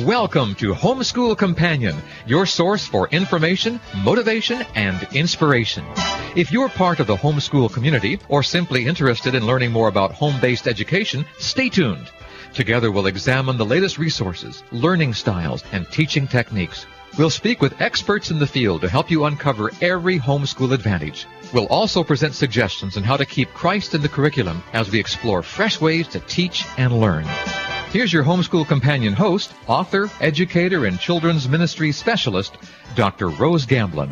Welcome to Homeschool Companion, your source for information, motivation, and inspiration. If you're part of the homeschool community or simply interested in learning more about home-based education, stay tuned. Together we'll examine the latest resources, learning styles, and teaching techniques. We'll speak with experts in the field to help you uncover every homeschool advantage. We'll also present suggestions on how to keep Christ in the curriculum as we explore fresh ways to teach and learn. Here's your Homeschool Companion host, author, educator, and children's ministry specialist, Dr. Rose Gamblin.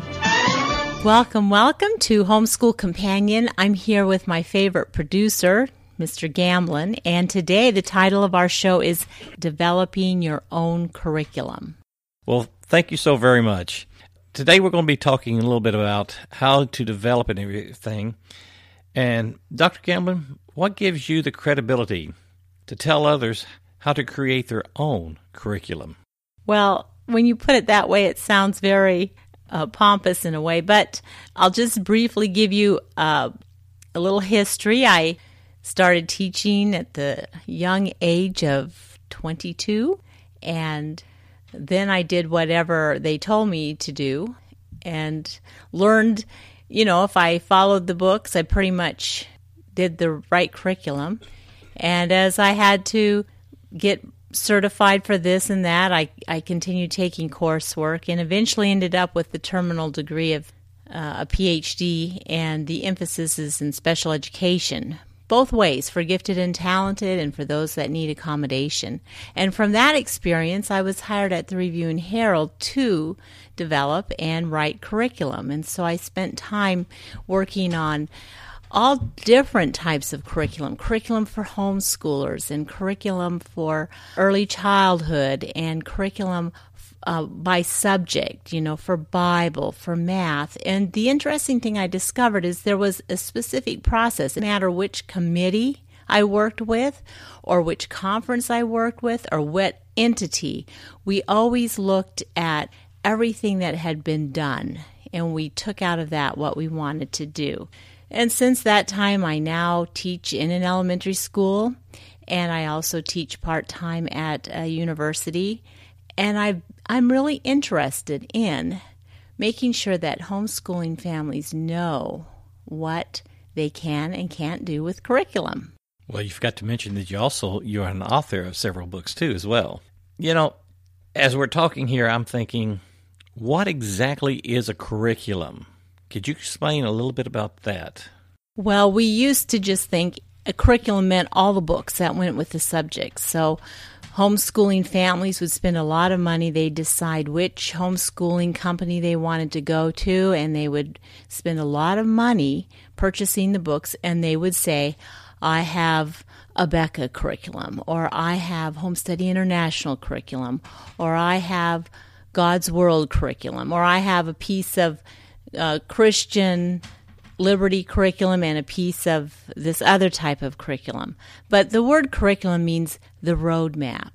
Welcome to Homeschool Companion. I'm here with my favorite producer, Mr. Gamblin, and today the title of our show is Developing Your Own Curriculum. Well, thank you so very much. Today we're going to be talking a little bit about how to develop and everything. And Dr. Gamblin, what gives you the credibility to tell others how to create their own curriculum? Well, when you put it that way, it sounds very pompous in a way, but I'll just briefly give you a little history. I started teaching at the young age of 22, and then I did whatever they told me to do and learned, if I followed the books, I pretty much did the right curriculum. And as I had to get certified for this and that, I continued taking coursework and eventually ended up with the terminal degree of a PhD, and the emphasis is in special education, both ways, for gifted and talented and for those that need accommodation. And from that experience, I was hired at the Review and Herald to develop and write curriculum. And so I spent time working on all different types of curriculum for homeschoolers and curriculum for early childhood and curriculum by subject, for Bible, for math. And the interesting thing I discovered is there was a specific process. No matter which committee I worked with or which conference I worked with or what entity, we always looked at everything that had been done, and we took out of that what we wanted to do. And since that time, I now teach in an elementary school, and I also teach part-time at a university. And I'm really interested in making sure that homeschooling families know what they can and can't do with curriculum. Well, you forgot to mention that you're an author of several books, too, as well. As we're talking here, I'm thinking, what exactly is a curriculum? Could you explain a little bit about that? Well, we used to just think a curriculum meant all the books that went with the subject. So homeschooling families would spend a lot of money. They'd decide which homeschooling company they wanted to go to, and they would spend a lot of money purchasing the books, and they would say, I have a Becca curriculum, or I have Homestudy International curriculum, or I have God's World curriculum, or I have a piece of Christian Liberty curriculum and a piece of this other type of curriculum. But the word curriculum means the roadmap.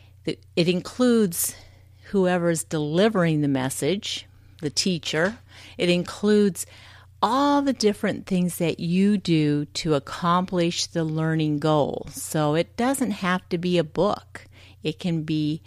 It includes whoever's delivering the message, the teacher. It includes all the different things that you do to accomplish the learning goal. So it doesn't have to be a book. It can be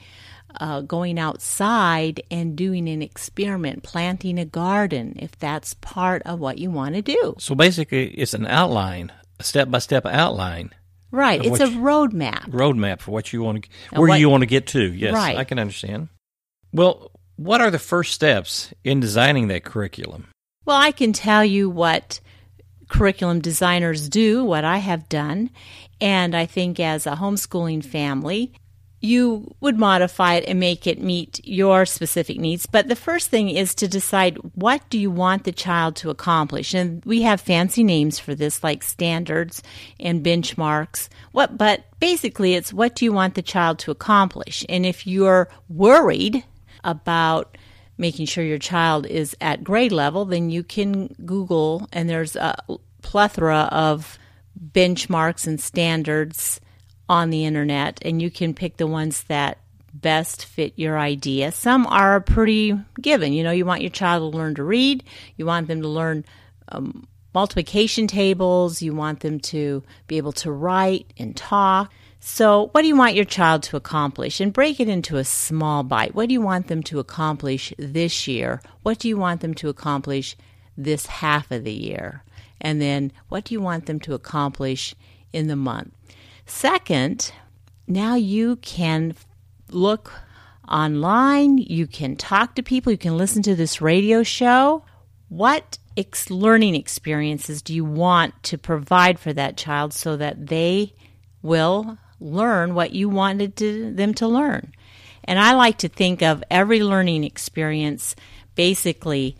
going outside and doing an experiment, planting a garden, if that's part of what you want to do. So basically, it's an outline, a step-by-step outline. Right. It's a roadmap. Roadmap for what you want to, where you want to get to. Yes, right. I can understand. Well, what are the first steps in designing that curriculum? Well, I can tell you what curriculum designers do, what I have done, and I think as a homeschooling family, you would modify it and make it meet your specific needs. But the first thing is to decide, what do you want the child to accomplish? And we have fancy names for this, like standards and benchmarks. But basically, it's what do you want the child to accomplish? And if you're worried about making sure your child is at grade level, then you can Google, and there's a plethora of benchmarks and standards on the internet, and you can pick the ones that best fit your idea. Some are pretty given. You want your child to learn to read. You want them to learn multiplication tables. You want them to be able to write and talk. So what do you want your child to accomplish? And break it into a small bite. What do you want them to accomplish this year? What do you want them to accomplish this half of the year? And then what do you want them to accomplish in the month? Second, now you can look online, you can talk to people, you can listen to this radio show. What learning experiences do you want to provide for that child so that they will learn what you wanted them to learn? And I like to think of every learning experience basically,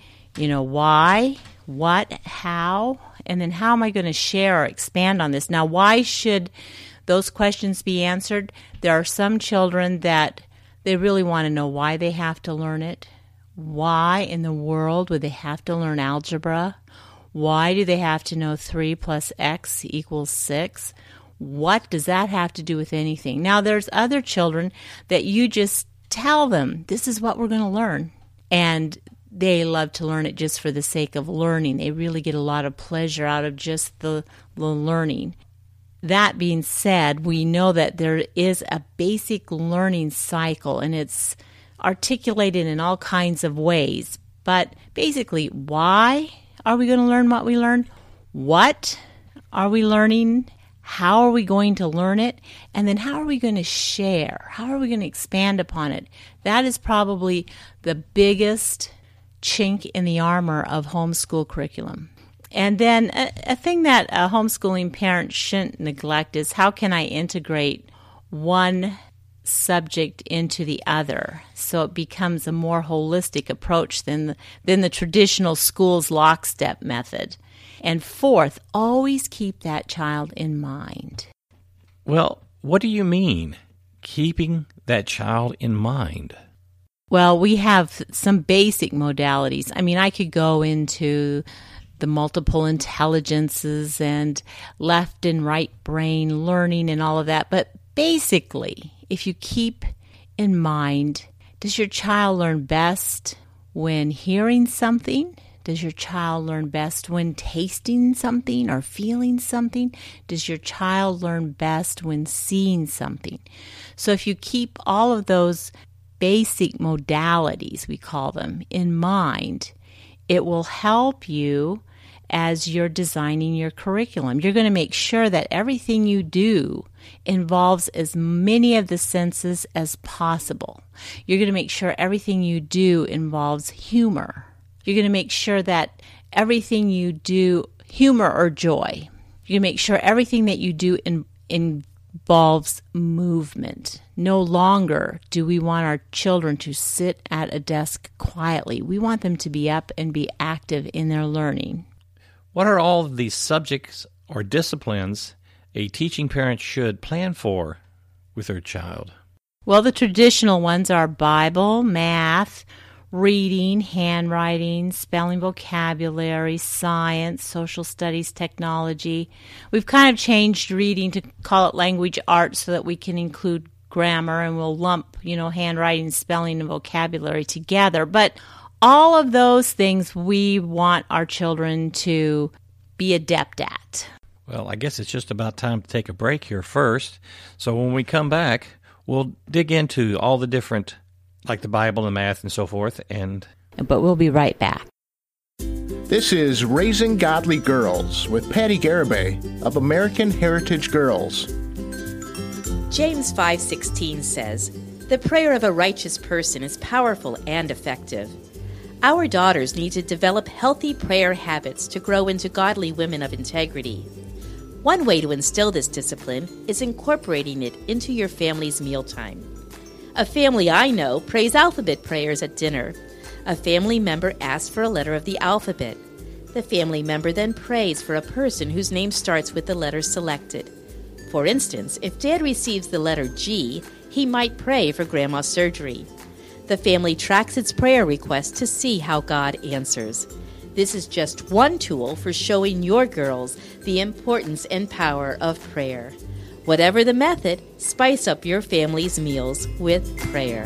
why, what, how, and then how am I going to share or expand on this? Now, why should those questions be answered? There are some children that they really want to know why they have to learn it. Why in the world would they have to learn algebra? Why do they have to know 3 plus x equals 6? What does that have to do with anything? Now, there's other children that you just tell them, this is what we're going to learn. And they love to learn it just for the sake of learning. They really get a lot of pleasure out of just the learning. That being said, we know that there is a basic learning cycle, and it's articulated in all kinds of ways. But basically, why are we going to learn what we learn? What are we learning? How are we going to learn it? And then how are we going to share? How are we going to expand upon it? That is probably the biggest chink in the armor of homeschool curriculum. And then a thing that a homeschooling parent shouldn't neglect is how can I integrate one subject into the other so it becomes a more holistic approach than the traditional school's lockstep method. And fourth, always keep that child in mind. Well, what do you mean, keeping that child in mind? Well, we have some basic modalities. I mean, I could go into the multiple intelligences and left and right brain learning and all of that. But basically, if you keep in mind, does your child learn best when hearing something? Does your child learn best when tasting something or feeling something? Does your child learn best when seeing something? So if you keep all of those basic modalities, we call them, in mind, it will help you as you're designing your curriculum. You're going to make sure that everything you do involves as many of the senses as possible. You're going to make sure everything you do involves humor. You're going to make sure that everything you do, humor or joy. You're going to make sure everything that you do involves movement. No longer do we want our children to sit at a desk quietly. We want them to be up and be active in their learning. What are all of these subjects or disciplines a teaching parent should plan for with their child? Well, the traditional ones are Bible, math, reading, handwriting, spelling, vocabulary, science, social studies, technology. We've kind of changed reading to call it language arts so that we can include grammar, and we'll lump, handwriting, spelling, and vocabulary together. But all of those things we want our children to be adept at. Well, I guess it's just about time to take a break here first. So when we come back, we'll dig into all the different, like the Bible and math and so forth. But we'll be right back. This is Raising Godly Girls with Patty Garibay of American Heritage Girls. James 5:16 says, "The prayer of a righteous person is powerful and effective." Our daughters need to develop healthy prayer habits to grow into godly women of integrity. One way to instill this discipline is incorporating it into your family's mealtime. A family I know prays alphabet prayers at dinner. A family member asks for a letter of the alphabet. The family member then prays for a person whose name starts with the letter selected. For instance, if Dad receives the letter G, he might pray for Grandma's surgery. The family tracks its prayer request to see how God answers. This is just one tool for showing your girls the importance and power of prayer. Whatever the method, spice up your family's meals with prayer.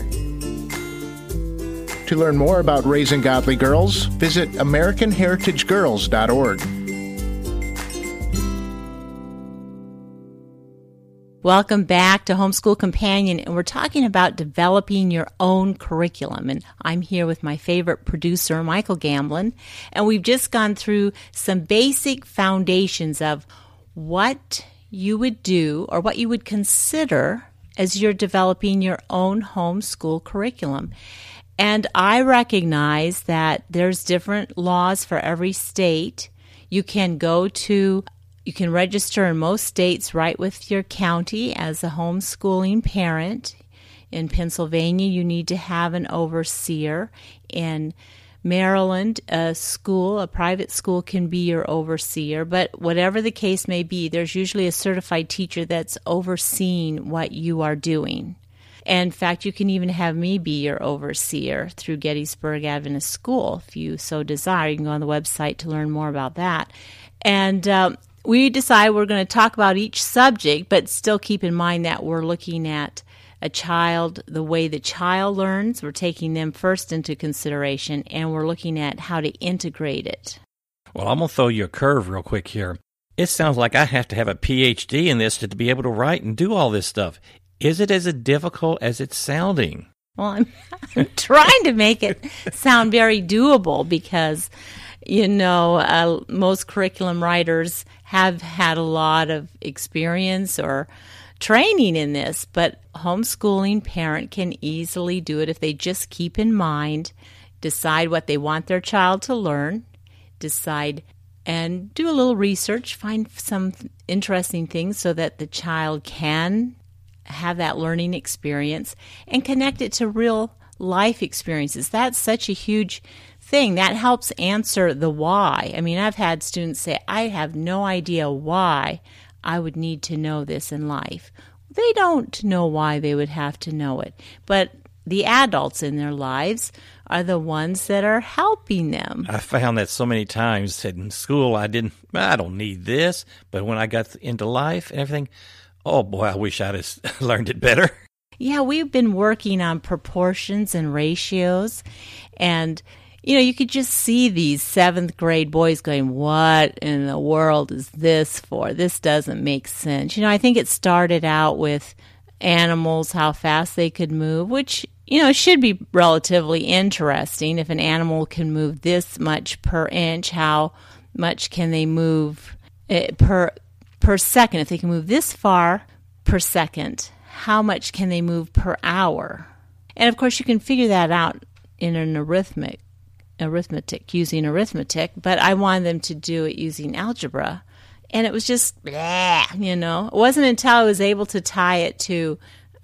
To learn more about Raising Godly Girls, visit AmericanHeritageGirls.org. Welcome back to Homeschool Companion, and we're talking about developing your own curriculum. And I'm here with my favorite producer, Michael Gamblin, and we've just gone through some basic foundations of what you would do or what you would consider as you're developing your own homeschool curriculum. And I recognize that there's different laws for every state. You can register in most states right with your county as a homeschooling parent. In Pennsylvania, you need to have an overseer. In Maryland, a private school can be your overseer. But whatever the case may be, there's usually a certified teacher that's overseeing what you are doing. And in fact, you can even have me be your overseer through Gettysburg Adventist School. If you so desire, you can go on the website to learn more about that. And we decide we're going to talk about each subject, but still keep in mind that we're looking at a child, the way the child learns. We're taking them first into consideration, and we're looking at how to integrate it. Well, I'm going to throw you a curve real quick here. It sounds like I have to have a PhD in this to be able to write and do all this stuff. Is it as difficult as it's sounding? Well, I'm trying to make it sound very doable because, most curriculum writers have had a lot of experience or training in this, but homeschooling parent can easily do it if they just keep in mind, decide what they want their child to learn, decide and do a little research, find some interesting things so that the child can have that learning experience and connect it to real life experiences. That's such a huge thing. That helps answer the why. I mean, I've had students say, I have no idea why I would need to know this in life. They don't know why they would have to know it, but the adults in their lives are the ones that are helping them. I found that so many times in school. I don't need this, but when I got into life and everything, oh boy, I wish I'd have learned it better. Yeah, we've been working on proportions and ratios, and you could just see these 7th grade boys going, what in the world is this for? This doesn't make sense. I think it started out with animals, how fast they could move, which, should be relatively interesting. If an animal can move this much per inch, how much can they move per second? If they can move this far per second, how much can they move per hour? And of course, you can figure that out in an using arithmetic, but I wanted them to do it using algebra. And it was just, It wasn't until I was able to tie it to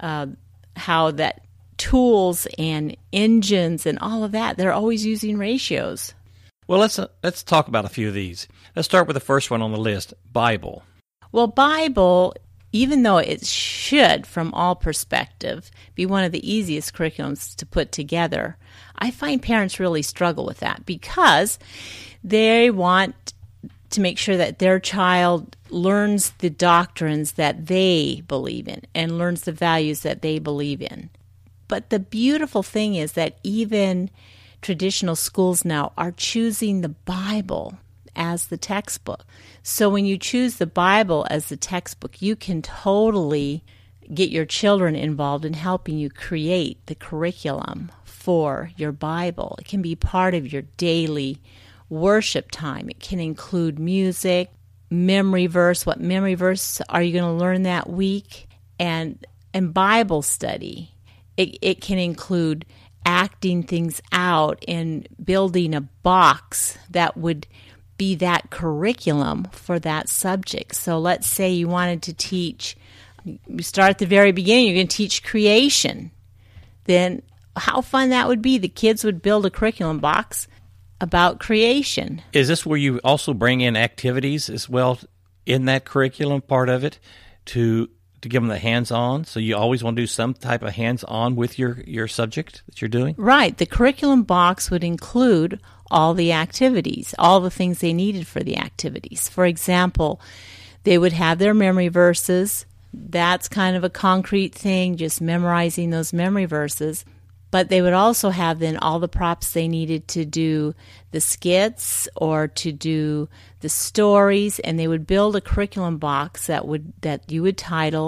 how that tools and engines and all of that, they're always using ratios. Well, let's talk about a few of these. Let's start with the first one on the list, Bible. Well, Bible, even though it should, from all perspective, be one of the easiest curriculums to put together, I find parents really struggle with that because they want to make sure that their child learns the doctrines that they believe in and learns the values that they believe in. But the beautiful thing is that even traditional schools now are choosing the Bible as the textbook. So when you choose the Bible as the textbook, you can totally get your children involved in helping you create the curriculum for your Bible. It can be part of your daily worship time. It can include music, memory verse. What memory verse are you going to learn that week? And Bible study. It can include acting things out and building a box that would be that curriculum for that subject. So let's say you wanted to teach, you start at the very beginning, you're going to teach creation. Then how fun that would be. The kids would build a curriculum box about creation. Is this where you also bring in activities as well in that curriculum part of it to give them the hands-on? So you always want to do some type of hands-on with your subject that you're doing? Right. The curriculum box would include all the activities, all the things they needed for the activities. For example, they would have their memory verses. That's kind of a concrete thing, just memorizing those memory verses. But they would also have then all the props they needed to do the skits or to do the stories, and they would build a curriculum box that you would title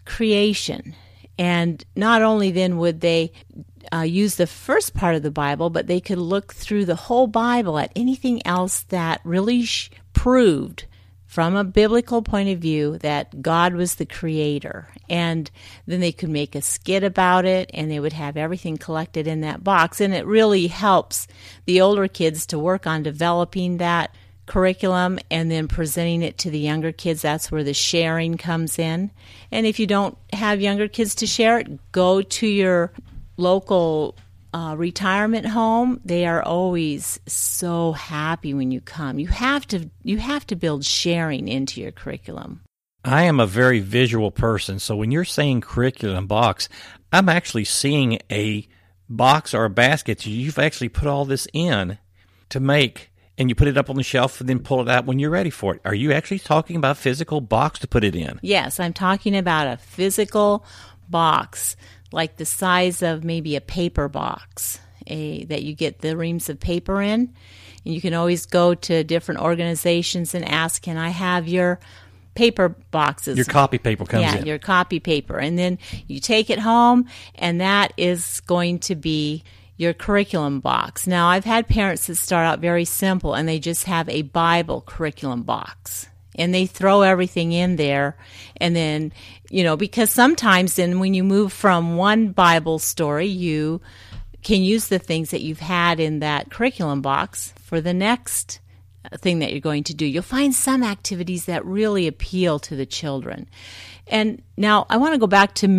creation. And not only then would they use the first part of the Bible, but they could look through the whole Bible at anything else that really proved from a biblical point of view that God was the creator. And then they could make a skit about it, and they would have everything collected in that box. And it really helps the older kids to work on developing that curriculum and then presenting it to the younger kids. That's where the sharing comes in. And if you don't have younger kids to share it, go to your local retirement home. They are always so happy when you come. You have to build sharing into your curriculum. I am a very visual person, so when you're saying curriculum box, I'm actually seeing a box or a basket you've actually put all this in to make, and you put it up on the shelf and then pull it out when you're ready for it. Are you actually talking about a physical box to put it in? Yes, I'm talking about a physical box, like the size of maybe a paper box that you get the reams of paper in. And you can always go to different organizations and ask, can I have your paper boxes? Your copy paper comes in. Yeah, your copy paper. And then you take it home, and that is going to be your curriculum box. Now, I've had parents that start out very simple, and they just have a Bible curriculum box. And they throw everything in there. And then, because sometimes then when you move from one Bible story, you can use the things that you've had in that curriculum box for the next thing that you're going to do. You'll find some activities that really appeal to the children. And now I want to go back to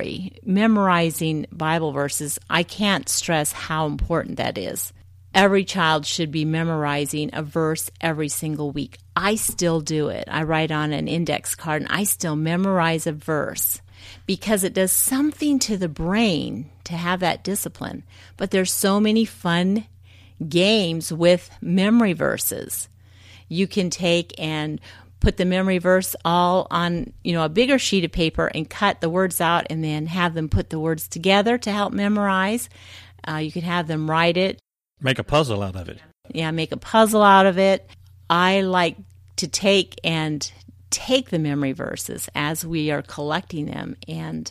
memorizing Bible verses. I can't stress how important that is. Every child should be memorizing a verse every single week. I still do it. I write on an index card, and I still memorize a verse because it does something to the brain to have that discipline. But there's so many fun games with memory verses. You can take and put the memory verse all on, a bigger sheet of paper and cut the words out and then have them put the words together to help memorize. You could have them write it. Make a puzzle out of it. Yeah, make a puzzle out of it. I like to take the memory verses as we are collecting them and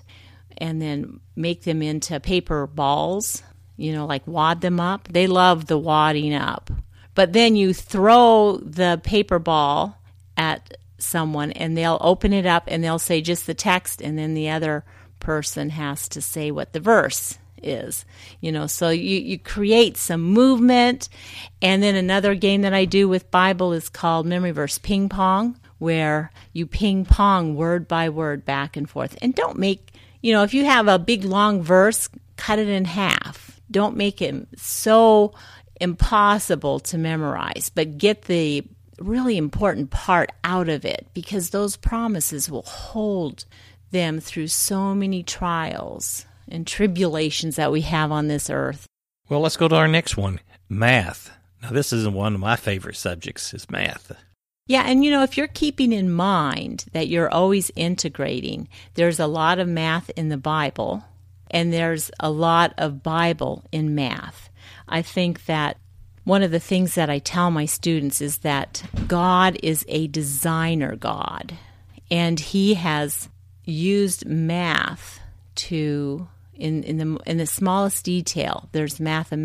then make them into paper balls, like wad them up. They love the wadding up. But then you throw the paper ball at someone and they'll open it up and they'll say just the text, and then the other person has to say what the verse is, so you create some movement. And then another game that I do with Bible is called Memory Verse Ping Pong, where you ping pong word by word back and forth. And don't make, if you have a big long verse, cut it in half. Don't make it so impossible to memorize, but get the really important part out of it, because those promises will hold them through so many trials and tribulations that we have on this earth. Well, let's go to our next one, math. Now, this is one of my favorite subjects, is math. Yeah, and if you're keeping in mind that you're always integrating, there's a lot of math in the Bible, and there's a lot of Bible in math. I think that one of the things that I tell my students is that God is a designer God, and He has used math to in the smallest detail. There's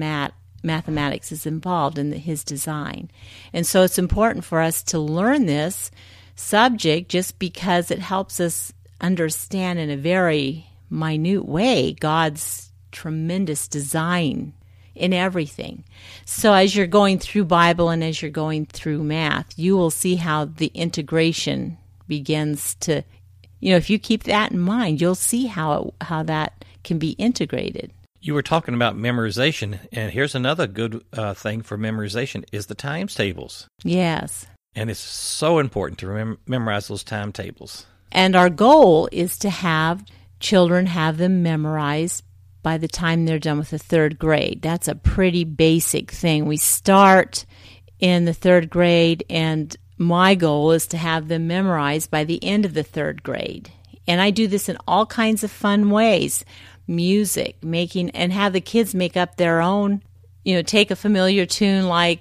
mathematics is involved in His design, and so it's important for us to learn this subject just because it helps us understand in a very minute way God's tremendous design in everything. So as you're going through Bible and as you're going through math, you will see how the integration begins to, if you keep that in mind, you'll see how that can be integrated. You were talking about memorization, and here's another good thing for memorization is the times tables. Yes. And it's so important to memorize those timetables. And our goal is to have children have them memorized by the time they're done with the third grade. That's a pretty basic thing. We start in the third grade, and my goal is to have them memorized by the end of the third grade. And I do this in all kinds of fun ways. Music, making, and have the kids make up their own, take a familiar tune like,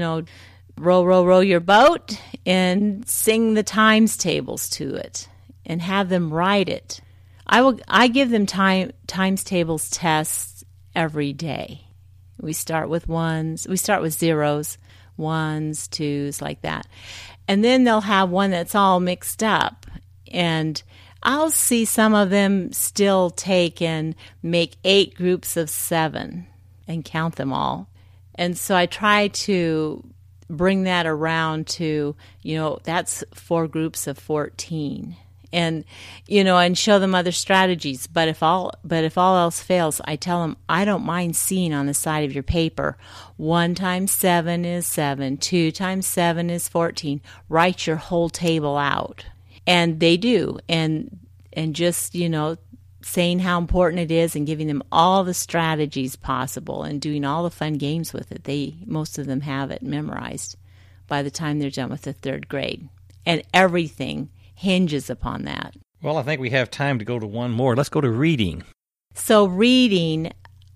row, row, row your boat, and sing the times tables to it, and have them write it. I give them times tables tests every day. We start with ones. We start with zeros, ones, twos, like that. And then they'll have one that's all mixed up. And I'll see some of them still take and make 8 groups of 7 and count them all. And so I try to bring that around to, that's 4 groups of 14. And, and show them other strategies. But if all else fails, I tell them, I don't mind seeing on the side of your paper, 1 times 7 is 7, 2 times 7 is 14. Write your whole table out. And they do. And just, saying how important it is and giving them all the strategies possible and doing all the fun games with it. Most of them have it memorized by the time they're done with the 3rd grade. And everything hinges upon that. Well, I think we have time to go to one more. Let's go to reading. So reading,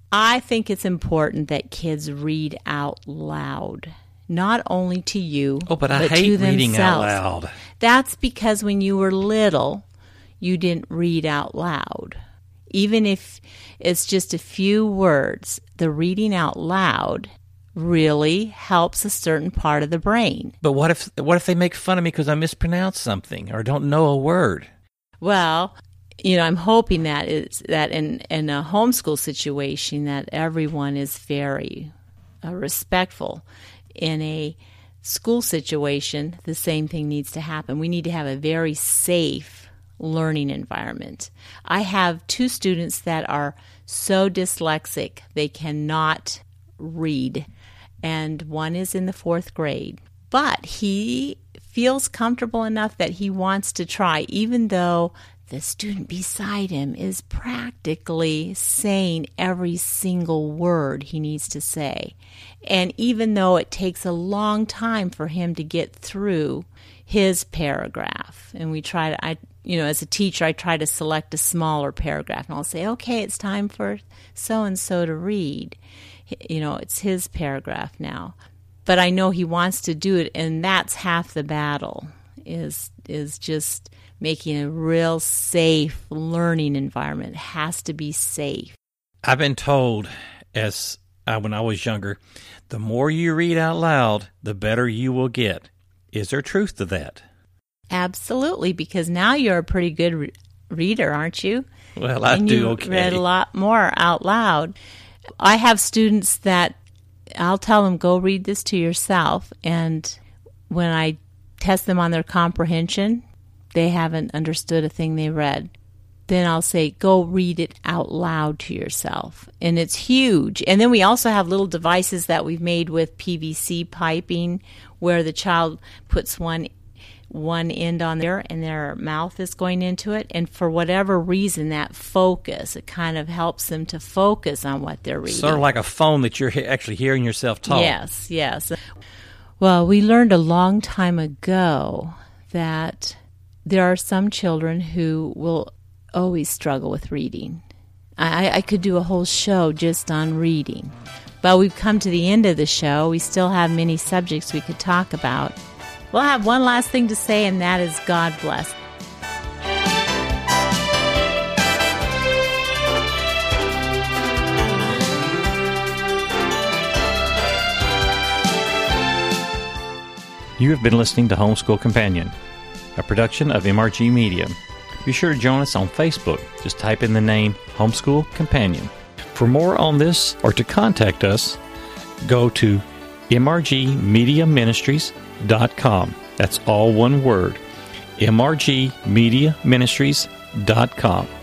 I think it's important that kids read out loud, not only to you, but I hate reading out loud. That's because when you were little, you didn't read out loud. Even if it's just a few words, the reading out loud really helps a certain part of the brain. But what if they make fun of me because I mispronounce something or don't know a word? Well, I'm hoping that in a homeschool situation that everyone is very respectful. In a school situation, the same thing needs to happen. We need to have a very safe learning environment. I have 2 students that are so dyslexic they cannot read, and one is in the 4th grade. But he feels comfortable enough that he wants to try, even though the student beside him is practically saying every single word he needs to say. And even though it takes a long time for him to get through his paragraph, and we try to, as a teacher, I try to select a smaller paragraph, and I'll say, okay, it's time for so-and-so to read. It's his paragraph now. But I know he wants to do it, and that's half the battle, is just making a real safe learning environment. It has to be safe. I've been told, when I was younger, the more you read out loud, the better you will get. Is there truth to that? Absolutely, because now you're a pretty good reader, aren't you? Well, I do okay. You read a lot more out loud. I have students that I'll tell them, go read this to yourself. And when I test them on their comprehension, they haven't understood a thing they read. Then I'll say, go read it out loud to yourself. And it's huge. And then we also have little devices that we've made with PVC piping where the child puts one end on there and their mouth is going into it. And for whatever reason, that focus, it kind of helps them to focus on what they're reading. Sort of like a phone that you're actually hearing yourself talk. Yes. Well, we learned a long time ago that there are some children who will always struggle with reading. I could do a whole show just on reading. But we've come to the end of the show. We still have many subjects we could talk about. We'll have one last thing to say, and that is God bless. You have been listening to Homeschool Companion, a production of MRG Media. Be sure to join us on Facebook. Just type in the name Homeschool Companion. For more on this or to contact us, go to mrgmediaministries.com. That's all one word, mrgmediaministries.com.